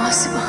impossible.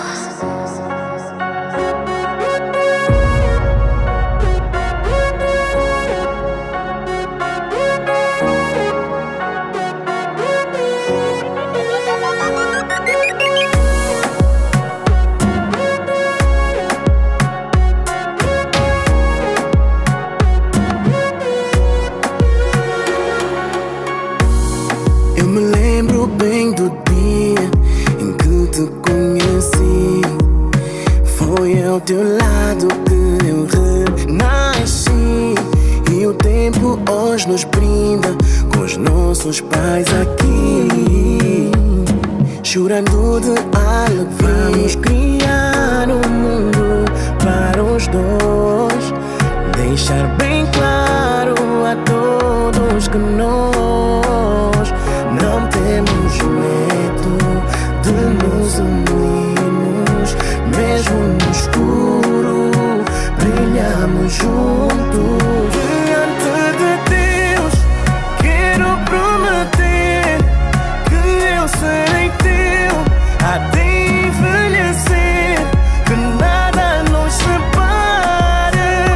Eu me lembro bem do dia em que te conheci. Foi ao teu lado que eu renasci. E o tempo hoje nos brinda com os nossos pais aqui, chorando de alegria. Vamos criar um mundo para os dois, deixar bem claro a todos que nós não temos medo de nos unirmos. Mesmo no escuro, brilhamos juntos. Diante de Deus, quero prometer que eu serei teu até envelhecer, que nada nos separe,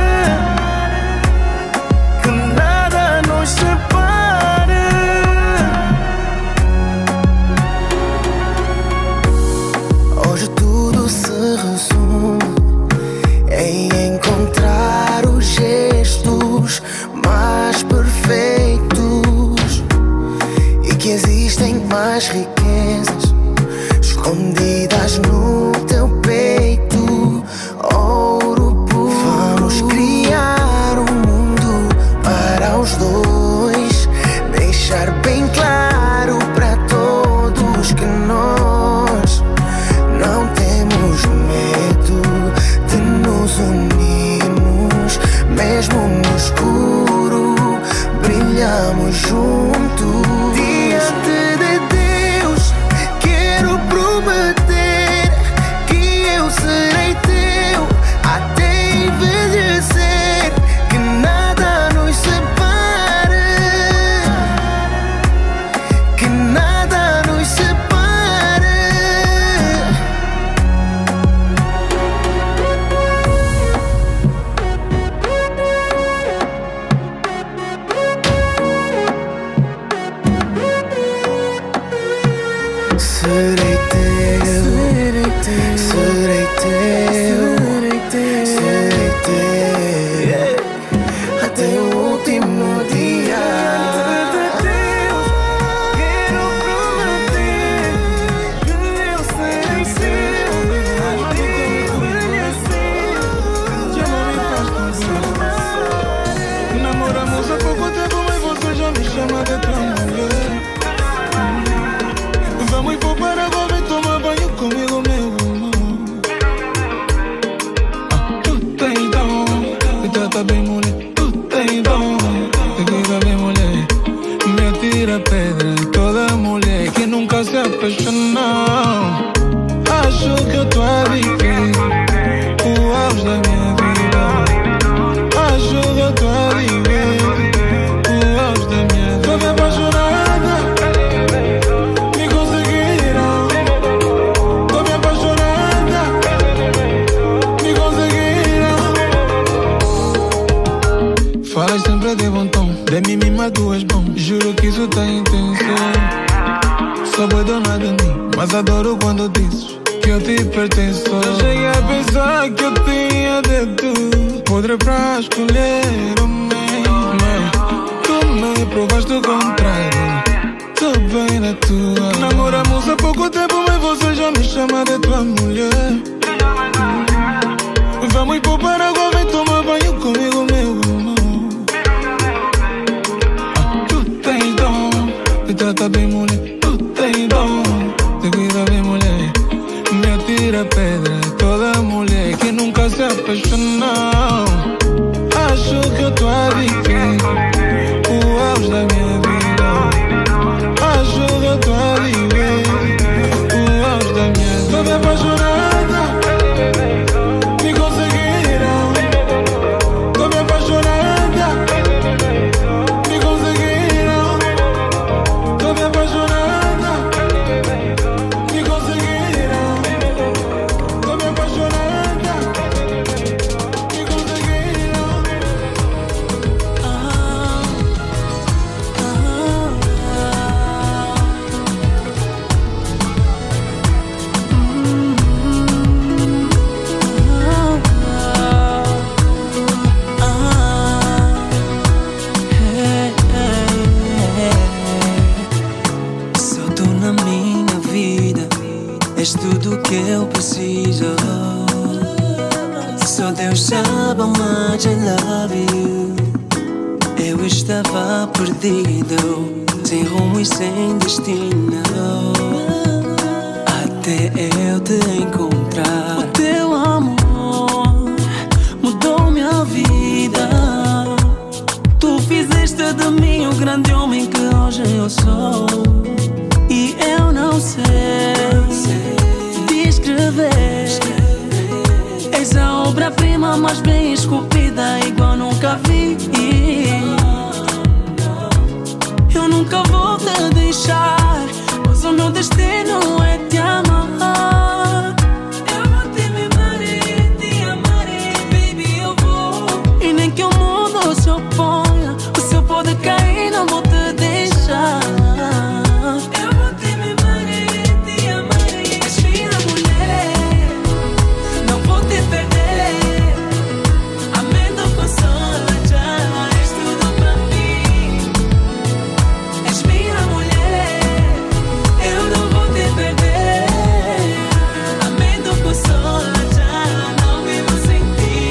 que nada nos separe. Hoje tudo se resume em encontrar os gestos mais perfeitos, e que existem mais riquezas escondidas no teu peito. Ouro puro. Vamos criar um mundo para os dois, deixar bem claro para todos que nós não temos medo de nos unirmos. Mesmo no escuro, brilhamos juntos. Diante de Deus, quero prometer que eu serei teu até envelhecer, que nada nos separe, que nada nos separe. Serei teu, serei teu, serei teu, serei teu até o último dia. Quero prometer que eu serei teu até envelhecer. Já não me faz tão. Namoramos há pouco tempo, mas você já me chama de tua mulher. Vamos ir pro Paraguai, vem tomar banho comigo, meu amor. Tu tens dom, me trata bem, mulher. Tu tens dom, te cuida bem, mulher. Me atira pedra em toda mulher que nunca se apaixonou. Acho que eu tô adicto, o auge da minha vida. Acho que eu tô adicto, o auge da minha vida. Tô me apaixonada. Falas sempre de bom tom, de mim mesma tu és bom. Juro que isso tem intenção. Sou boi dona de mim, mas adoro quando dizes que eu te pertenço. Eu cheguei a pensar que eu tinha de tudo, podre pra escolher o mesmo. Tu me provaste o contrário, tô bem na tua. Namoramos há pouco tempo, mas você já me chama de tua mulher. Vamos ir pro Paraguai, vem tomar banho comigo, meu amor. Te trata bem, mulher, tu tens dom. Te cuida bem, mulher. Me atira pedra toda mulher que nunca se apaixonou. Acho que eu tô adicto, o auge da minha vida. Acho que eu tô adicto, o auge da minha vida. Tô me apaixonada, me conseguiram. Tô me apaixonada, me conseguiram. Tô me apaixonada. que eu preciso. Só Deus sabe how much I love you. Eu estava perdido, sem rumo e sem destino, até eu te encontrar. O teu amor mudou minha vida. Tu fizeste de mim o grande homem que hoje eu sou. E eu não sei descrever. És a obra-prima mais bem esculpida, igual nunca vi. Eu nunca vou te deixar, pois o meu destino é te amar. Eu vou te mimar e te amar, baby, eu vou. E nem que o mundo se oponha, o céu pode cair, não vou te deixar. Eu vou te mimar e te amar. És minha mulher, não vou te perder. Amém do consolo, já és tudo pra mim. És minha mulher, eu não vou te perder. Amém do consolo, já não vivo sem ti.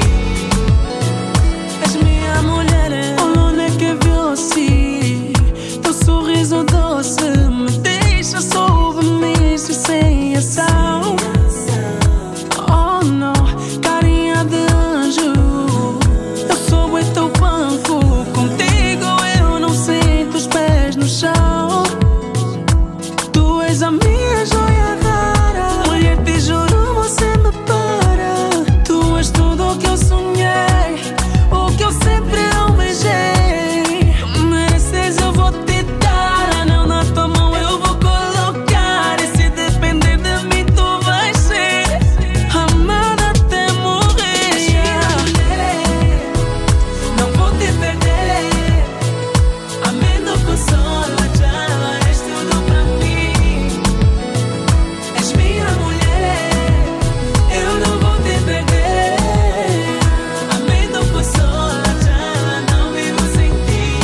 És minha mulher, onde que vi teu sorriso doce me deixa submisso e sem ação. Oh não, carinha de anjo, eu sou o teu banco. Contigo eu não sinto os pés no chão. Tu és a minha joia rara, mulher, te juro, você me para. Tu és tudo o que eu sonhei, o que eu sempre almejei. Tu mereces, eu vou te dar. Anel na tua mão eu vou colocar. E se depender de mim tu vais ser amada até morrer. És minha mulher, não vou te perder. Amém do consolo, já és tudo pra mim. És minha mulher, eu não vou te perder. Amém do consolo, já não vivo sem ti.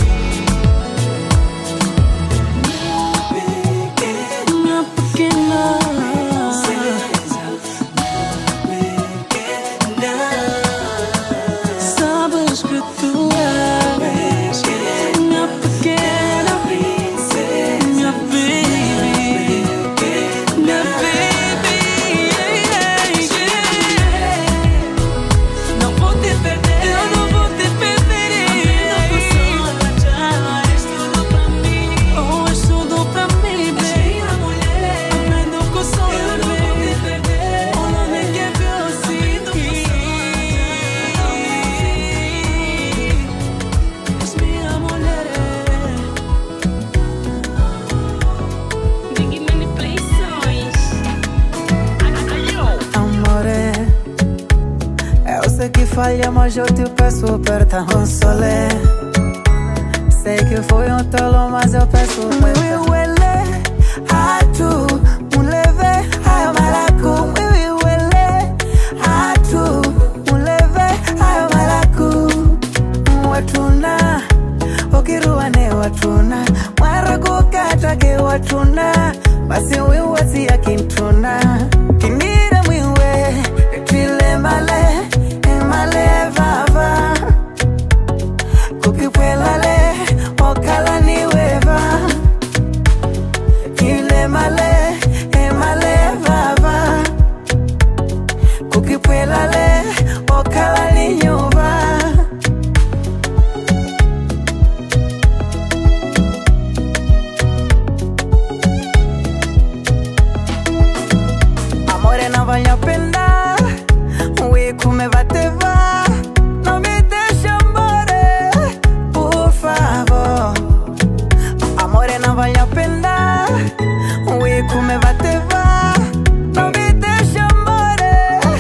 Minha pequena princesa, pequena. Sabes que tu és minha pequena princesa, minha baby, minha baby. Não vou te perder, eu não vou te perder. Amém do consolo, já és tudo pra mim. Oh, és tudo pra mim, baby. És minha mulher, amém do consolo, eu não vou te perder. O nome que é vencido. És minha mulher. Big manipulações. Amore, eu sei que falha, mas eu te peço perdão, Solé. Sei que fui tolo, mas eu peço perdão. Huele a tu, un leve a malacu. Huele a tu, un leve a malacu. Watuna, okiruane watuna. Maragu kata ke watuna. Basi wewe si akintuna. Kinira mwiwe, tile male, male vava. Kukipuelale, okala ni weva. Kile male, male vava. Kukipuelale, okala ni nyuva. Amore, não vale a pena. Ui, come vai te va. Não me deixa, amore, por favor. Amore, não vale a pena. Ui, come vai te va. Não me deixa, amore.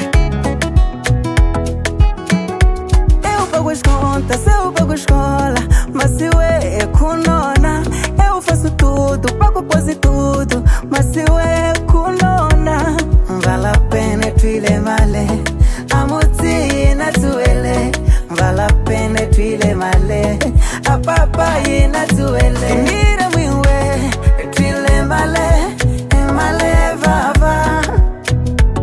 Eu pago as contas, eu pago a escola. Mas se eu é kunona, eu faço tudo, pago quase tudo. Mas se eu é kunona, vale a pena tuile male. Amuti na tuele, vale a pena tuile male. A papai na tuele, mira miwe, tuile male, male vava.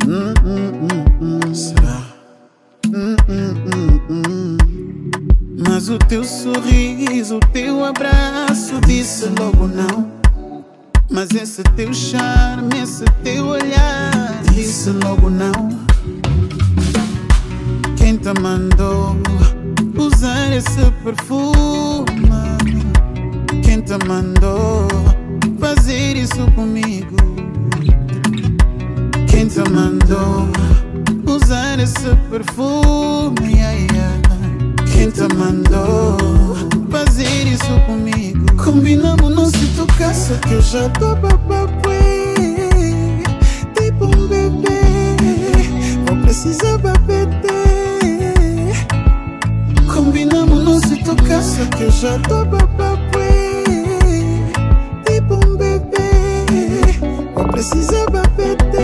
Será? Mas o teu sorriso, o teu abraço disse logo não. Mas esse teu charme, esse teu olhar disse logo não. Quem te mandou usar esse perfume? Quem te mandou fazer isso comigo? Quem te mandou usar esse perfume? Quem te mandou fazer isso comigo? Combinamos não se tocasse que eu já tô bababé, tipo um bebê, vou precisar babete. Combinamos não se tocasse que eu já tô bababé, tipo um bebê, vou precisar babete.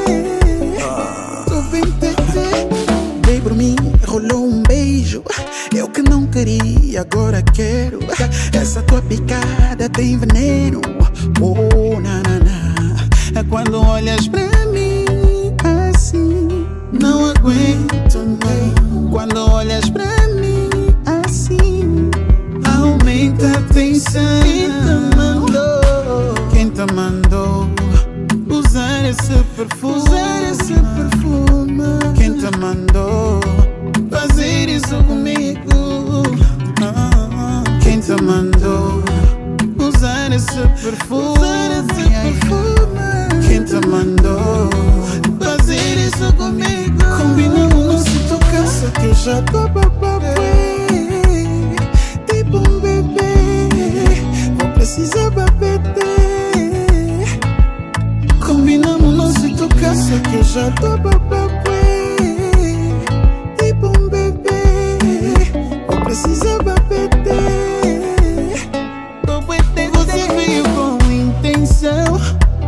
Tô bem tete, dei por mim, rolou um beijo. Eu que não queria, agora quero. Essa tua picada tem veneno. Oh, na, na, na. Quando olhas pra mim assim, não aguento nem. Quando olhas pra mim assim, aumenta a tensão. Quem te mandou usar esse perfume? Quem te mandou fazer isso comigo? Quem te mandou usar esse perfume? Quem te mandou fazer isso comigo? Combinamos não se tocasse que eu já tô bababé, tipo um bebê, vou precisar babete. Combinamos não se tocasse que eu já tô bababé, tipo um bebê, vou precisar babete. Você veio com intenção,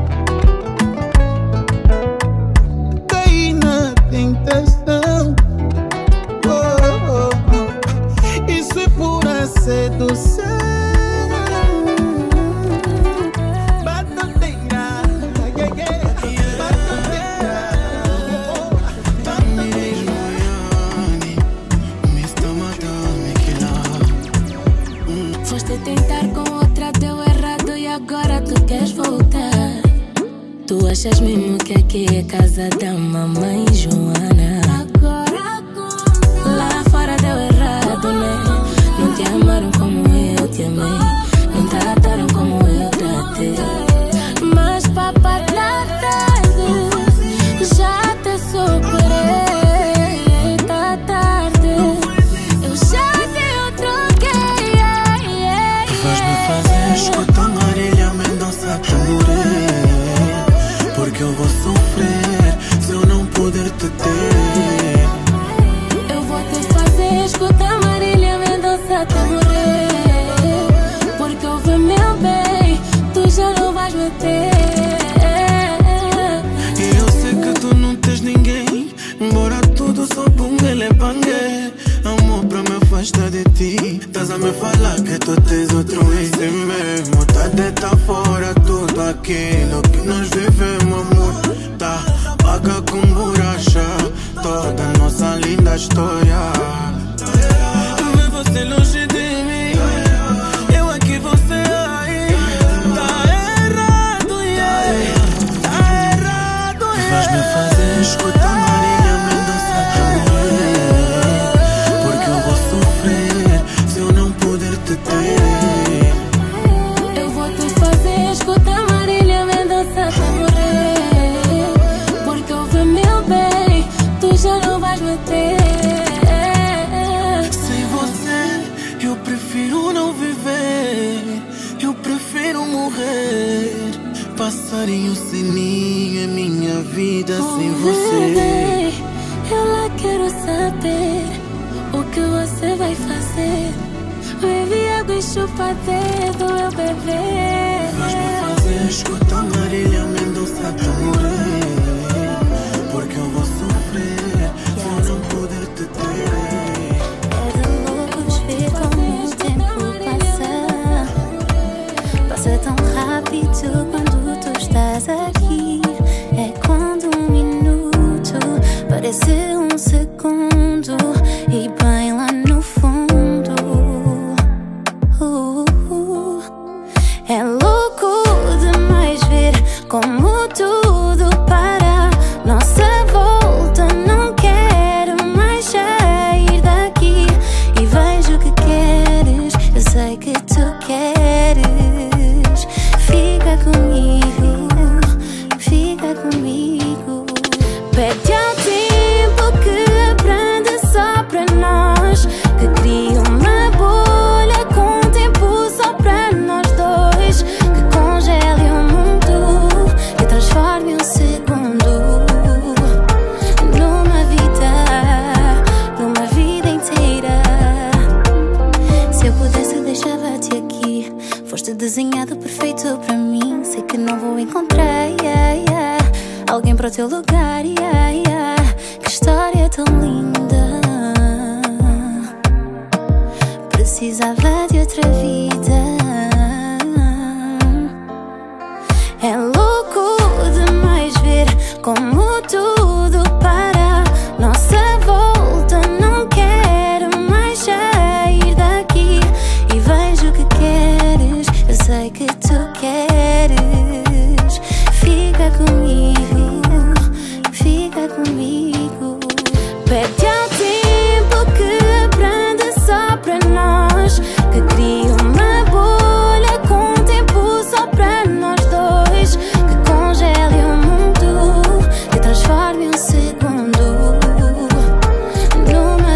caí na tentação. Oh, oh, oh. Isso é pura sedução. Tu achas mesmo que aqui é casa da mamãe Joana? Agora lá fora deu errado, né? Não te amaram como eu te amei, não trataram como eu tratei. Mas papai da tarde já te superei. Tá tarde, eu já te troquei. Vais-me fazer escutar Marília Mendonça Tamboré, porque eu vou sofrer se eu não puder te ter. Eu vou te fazer escutar Marília Mendonça até morrer, porque eu ver meu bem, tu já não vais me ter. E eu sei que tu não tens ninguém, embora tudo só bungue pangue. Amor pra me afastar de ti, estás a me falar que tu tens outro ex. E mesmo tá de tá fora tudo aquilo que nós vivemos, amor, tá paga com borracha toda a nossa linda história. Ver você longe de mim, eu aqui, você aí, tá errado, yeah, tá errado, yeah. Vais-me fazer escutar Marília Mendonça Tamboré, porque eu vou sofrer se eu não puder te ter. Eu vou te fazer escutar Marília Mendonça até morrer, porque eu ver meu bem, tu já não vais me ter. Sem você eu prefiro não viver, eu prefiro morrer. Passarinho sem mim é minha vida sem você. Bebê, eu lá quero saber o que você vai fazer. Bebe água e chupa dedo, meu bebê. Vais-me fazer escutar Marília Mendonça Tamboré, porque eu vou sofrer se eu não puder te ter. É de loucos ver como o tempo passa. Passa tão rápido quando tu estás aqui. É quando um minuto Parece um segundo e bem lá no fundo. É louco demais ver como tudo para nossa volta. Não quero mais sair daqui e vejo o que queres. Eu sei que tu queres. Fica comigo, fica comigo. Pede ao tempo que aprende só para nós, que cria uma bolha com o tempo só para nós dois, que congele o mundo e transforme um segundo numa vida inteira. Se eu pudesse deixava-te aqui, foste desenhado perfeito para mim. Sei que não vou encontrar alguém para o teu lugar. Que história tão linda. Precisava de outra vida. É louco demais ver como tudo para nossa volta. Não quero mais sair daqui e vejo o que queres. Eu sei que tu queres. Fica comigo, fica comigo. Pede ao tempo que aprende só para nós, que cria uma bolha com o tempo só para nós dois, que congele o mundo e transforme um segundo numa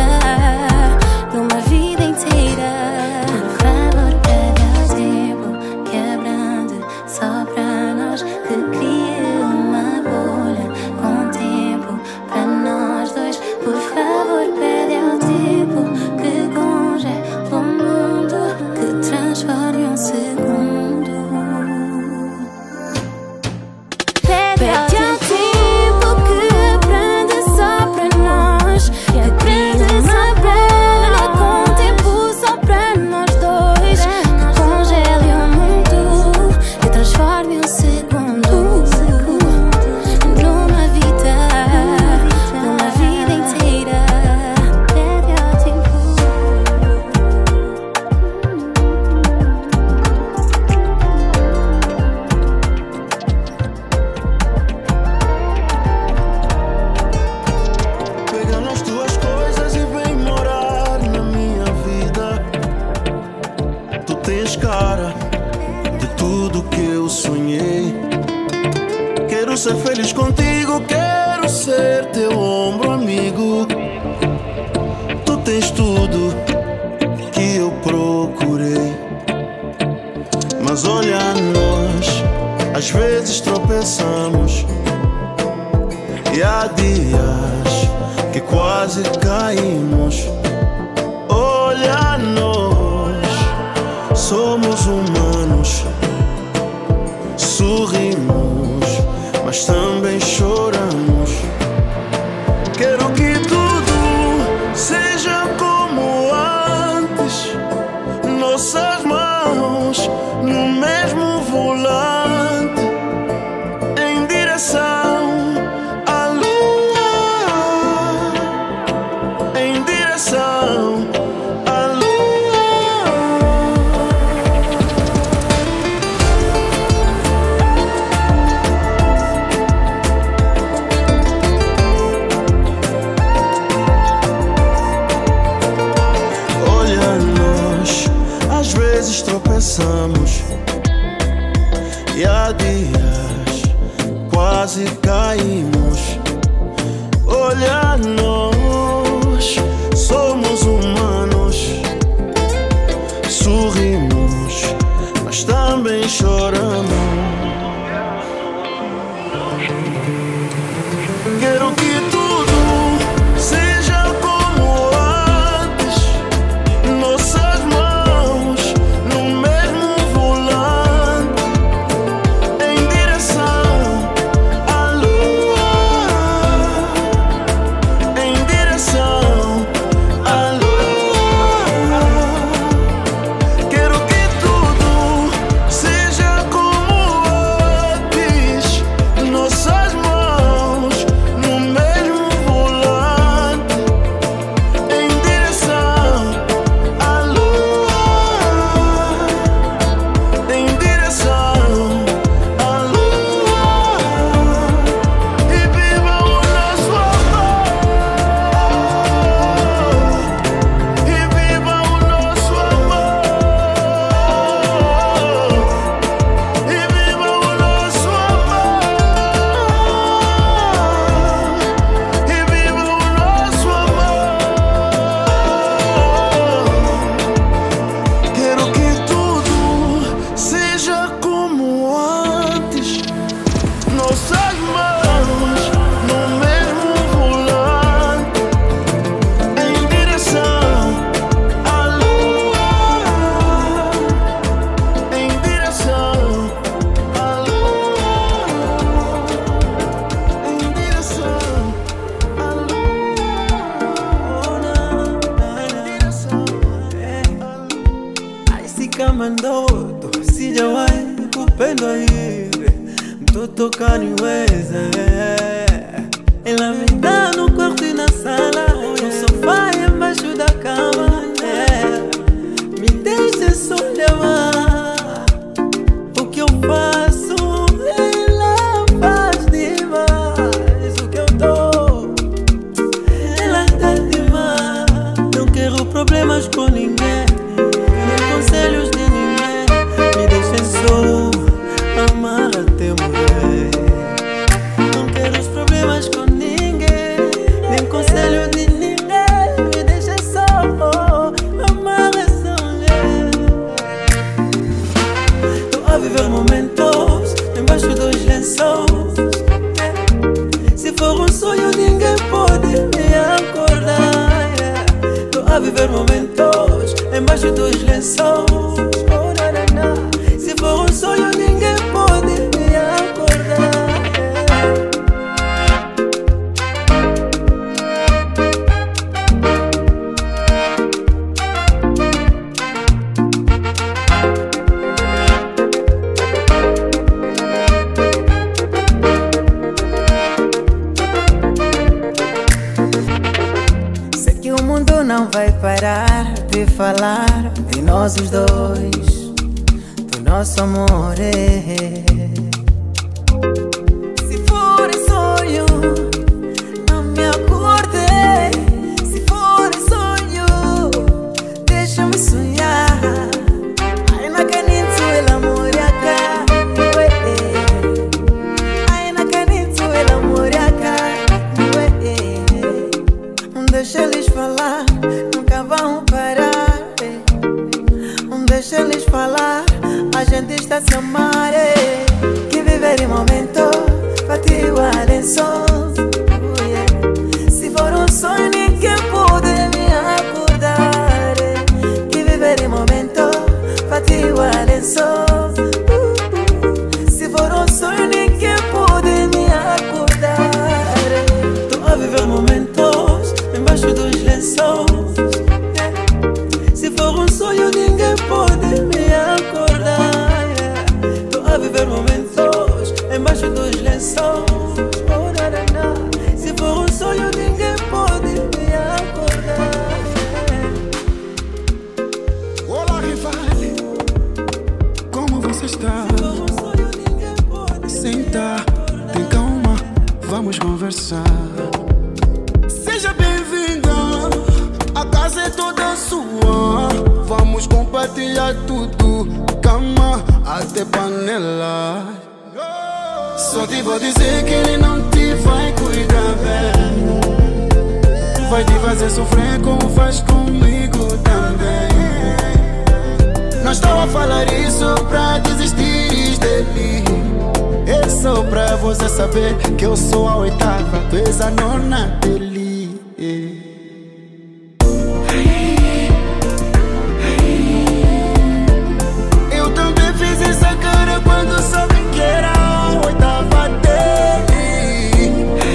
vida inteira. Por favor, pede ao tempo que aprende só para nós, que cria uma bolha com o tempo para nós dois. Por favor, pede ao tempo que congele o mundo, que transforme um segundo. Pede ao tempo que aprende só para nós, que cria uma bolha com o tempo só para nós dois, que congele o mundo e transforme um segundo numa vida inteira. Pede ao tempo. Pega nas tuas coisas e vem morar na minha vida. Tu tens cara de tudo que eu sonhei. Quero ser feliz contigo, quero ser teu ombro amigo. Tu tens tudo que eu procurei. Mas olha nós, às vezes tropeçamos e há dias que quase caímos. Olha nós, somos humanos, sorrimos, mas também choramos. Quero que tudo seja como antes, nossas mãos no mesmo volante, em direção à lua, em direção à lua. Olha nós, às vezes tropeçamos e há dias quase caímos. Olha nós, somos humanos, sorrimos, mas também choramos. Quero que tudo seja como antes, nossas mãos no mesmo volante, em direção à lua. kama ndoto, sijawahi kupendwa hivi, mtoto kaniweza. Ela me dá no quarto e na sala, no sofá e embaixo da cama, me deixa só levar o que eu faço. Ela faz demais o que eu dou. Ela tá demais. Não quero problemas com ninguém, nem conselhos de ninguém. Me deixem só amar até morrer. Não quero os problemas com ninguém, nem conselho de ninguém. Me deixem só amar essa mulher. Tô a viver momentos embaixo dos lençóis. Se for um sonho, ninguém pode me acordar. Tô a viver momentos embaixo dos lençóis. Se for um sonho, ninguém pode me acordar. Sei que o mundo não vai parar de falar de nós os dois, do nosso amor. Se for sonho, não me acordei. Se for sonho, deixa-me sonhar. Ai, na canito el amor acá, ai, na canito el amor acá. Deixa eles falar, nunca vão parar. Deixa eles falar, a gente está a se amar. Que viver em momento, fatigo a lençol. Se for um sonho, ninguém pode me acordar. Que viver em momento, fatigo a lençol. Se for um sonho, ninguém pode me acordar. Tô a viver momentos embaixo dos lençóis. Se for um sonho, ninguém pode me acordar. Tô a viver momentos embaixo dos lençóis. Se for um sonho, ninguém pode me acordar. Olá, rival, como você está? Senta, tem calma, vamos conversar. Seja bem-vinda, a casa é toda sua. Vamos compartilhar tudo, cama até panela. Só te vou dizer que ele não te vai cuidar bem. Vai te fazer sofrer como faz comigo também. Não estou a falar isso pra desistir dele. É só pra você saber que eu sou a oitava, tu és a nona dele. Eu também fiz essa cara quando soube que era a oitava dele.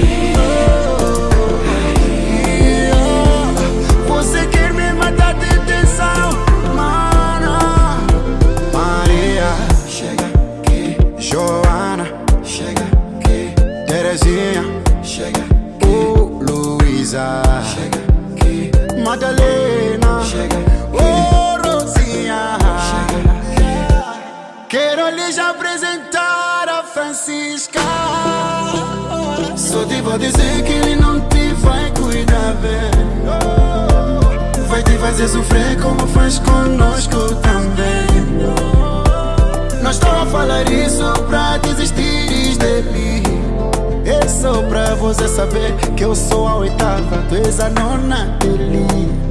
Você quer me matar de tensão, mana? Maria, chega aqui. Joana, chega aqui. Terezinha, chega aqui. Luísa, chega aqui. Madalena, chega aqui. Rosinha, chega aqui. Quero lhes apresentar a Francisca. Só te vou dizer que ele não te vai cuidar bem. Vai te fazer sofrer como faz conosco também. Não estou a falar isso pra desistir dele. É só pra você saber que eu sou a oitava, tu és a nona dele.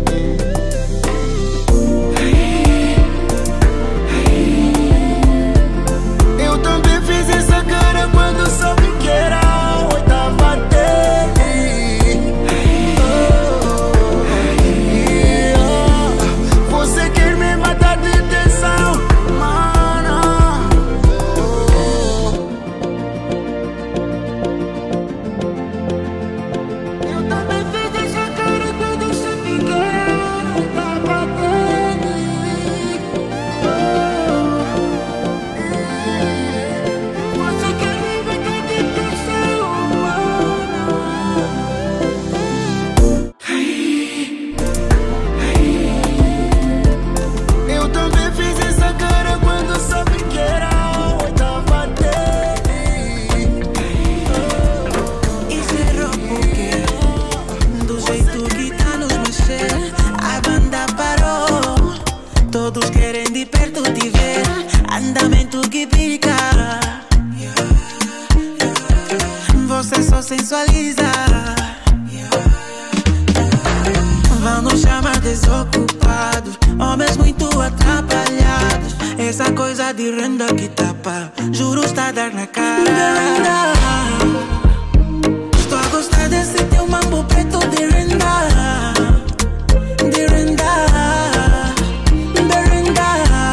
Eu também fiz essa cara quando soube que era a oitava dele. Você quer me matar de tensão, mana? Eu também fiz essa cara quando soube que era sensualiza. Vão nos chamar desocupados, homens muito atrapalhados. Essa coisa de renda que tapa, juro está a dar na cara. Estou a gostar desse teu mambo preto de renda. De renda, de renda.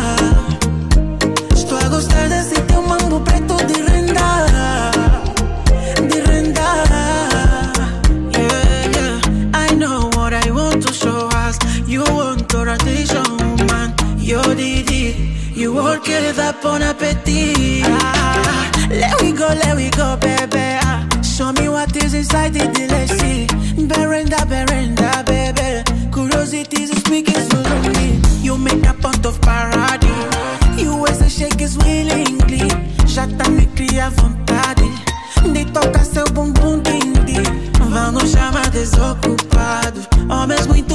Estou a gostar desse teu mambo preto de renda. De renda. Yeah, yeah. I know what I want to show us. You want orientation, woman. You did it. You work it up on appetite. Let we go, baby. Show me what is inside the delicious. Berenda, baby. Curiosity is speaking slowly. You make a point of parody. You always shake it willingly. Já tá me cria vontade de tocar seu bumbum dindi. Vão nos chamar desocupados, homens muito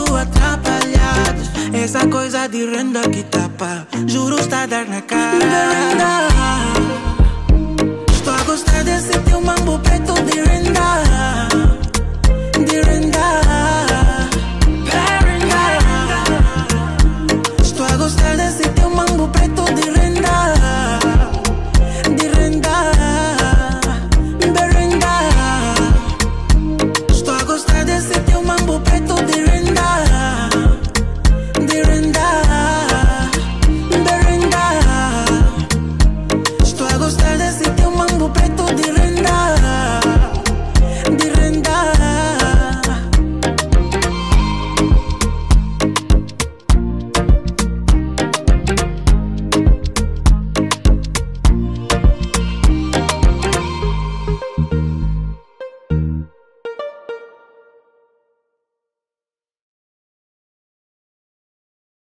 atrapalhados. Essa coisa de renda que tapa, juro está a dar na cara.